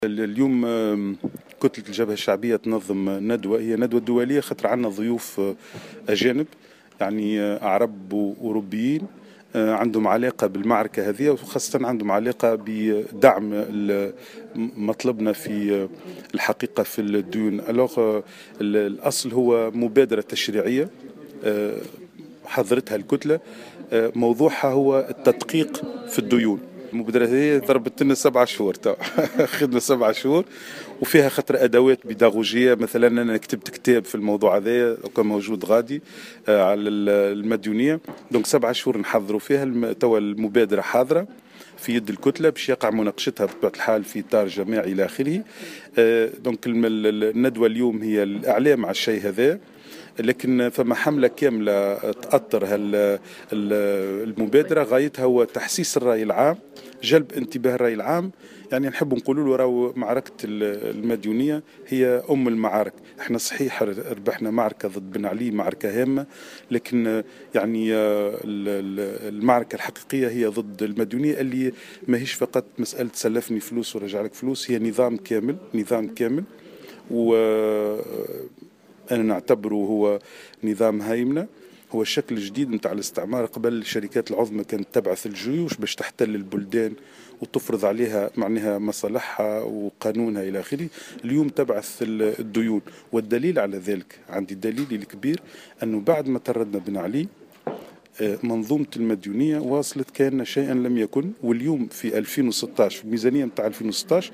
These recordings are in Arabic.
اليوم كتلة الجبهة الشعبية تنظم ندوة، هي ندوة دولية خاطر عندنا ضيوف أجانب، يعني أعرب وأوروبيين عندهم علاقة بالمعركة هذه، وخاصة عندهم علاقة بدعم مطلبنا في الحقيقة في الديون. الأصل هو مبادرة تشريعية حضرتها الكتلة، موضوعها هو التدقيق في الديون. المبادرة هي ضربت لنا 7 شهور خدنا 7 شهور، وفيها خطر أدوات بيداغوجية. مثلا أنا كتبت كتاب في الموضوع هذا وكان موجود غادي على المديونية. دونك 7 شهور نحضروا فيها. توا المبادرة حاضرة في يد الكتلة باش يقع مناقشتها بطبيعة الحال في إطار جماعي إلى آخره. دونك الندوة اليوم هي الإعلام على الشيء هذا، لكن فما حملة كاملة تأطر المبادرة. غايتها هو تحسيس الرأي العام، جلب انتباه الرأي العام. يعني نحب نقولوا له راهو معركة المديونية هي أم المعارك. احنا صحيح ربحنا معركة ضد بن علي، معركة هامة، لكن يعني المعركة الحقيقية هي ضد المديونية، اللي ما هيش فقط مسألة سلفني فلوس ورجع لك فلوس، هي نظام كامل، نظام كامل. و أنا نعتبره هو نظام هيمنة، هو الشكل الجديد نتاع الاستعمار. قبل الشركات العظمى كانت تبعث الجيوش باش تحتل البلدان وتفرض عليها معناها مصالحها وقانونها إلى آخره. اليوم تبعث الديون، والدليل على ذلك، عندي الدليل الكبير أنه بعد ما طردنا بن علي منظومة المديونية واصلت كأن شيئا لم يكن. واليوم في 2016 في الميزانية نتاع 2016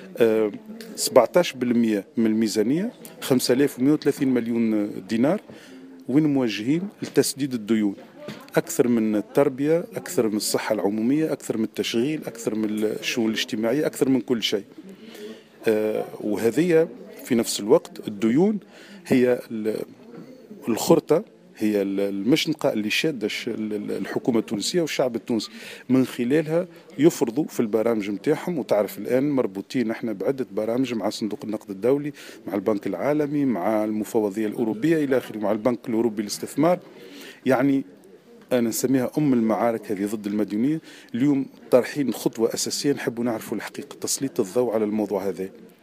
17% من الميزانية 5130 مليون دينار وين موجهين لتسديد الديون، أكثر من التربية، أكثر من الصحة العمومية، أكثر من التشغيل، أكثر من الشؤون الاجتماعية، أكثر من كل شيء. وهذه في نفس الوقت الديون هي الخرطة، هي المشنقة اللي شادة الحكومة التونسية والشعب التونسي من خلالها يفرضوا في البرامج متاعهم. وتعرف الآن مربوطين احنا بعدة برامج مع صندوق النقد الدولي، مع البنك العالمي، مع المفوضية الأوروبية إلى آخره، مع البنك الأوروبي للاستثمار. يعني أنا نسميها أم المعارك هذه ضد المديونية. اليوم طارحين خطوة أساسية، نحب نعرفوا الحقيقة، تسليط الضوء على الموضوع هذا.